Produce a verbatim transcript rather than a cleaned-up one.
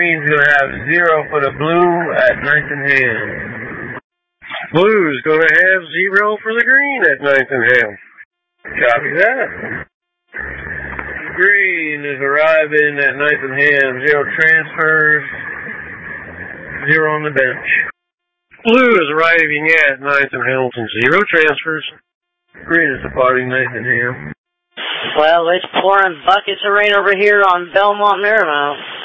green's going to have zero for the blue at ninth and ham. Blue's going to have zero for the green at ninth and ham. Copy that. Green is arriving at ninth and ham. Zero transfers. Zero on the bench. Blue is arriving at ninth and Hamilton. Zero transfers. Green is departing ninth and ham. Well, it's pouring buckets of rain over here on Belmont Marymount.